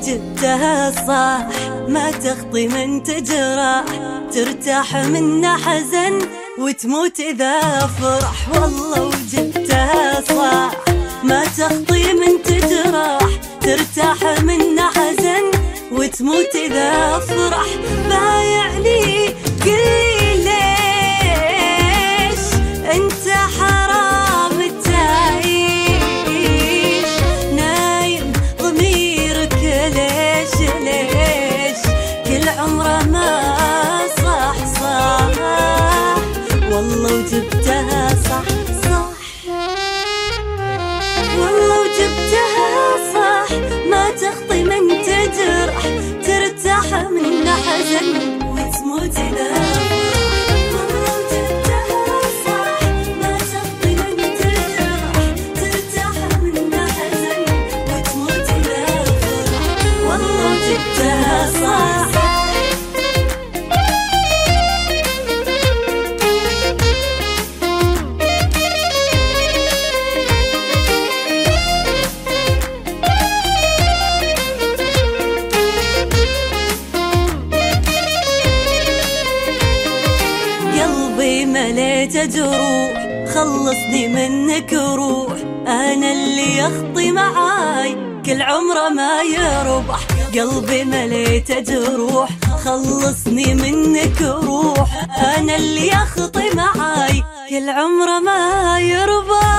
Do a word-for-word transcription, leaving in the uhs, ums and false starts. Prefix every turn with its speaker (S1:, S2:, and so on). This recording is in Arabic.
S1: جبتها صح ما تخطي من تجرح، ترتاح من حزن وتموت إذا فرح. والله وجبتها صح ما تخطي من تجرح، ترتاح من حزن وتموت إذا فرح. بايعني قلي ليش انت حرام تعيش، نايم ضميرك ليش ليش كل عمره ما صح صح. والله وجبتها صح صح، والله وجبتها صح ما تخطي من تجرح، ترتاح من حزن وتموت إذا مليت جروح، خلصني منك روح. أنا اللي يخطي معاي كل عمره ما يربح. قلبي مليت جروح، خلصني منك روح. أنا اللي يخطي معاي كل عمره ما يربح.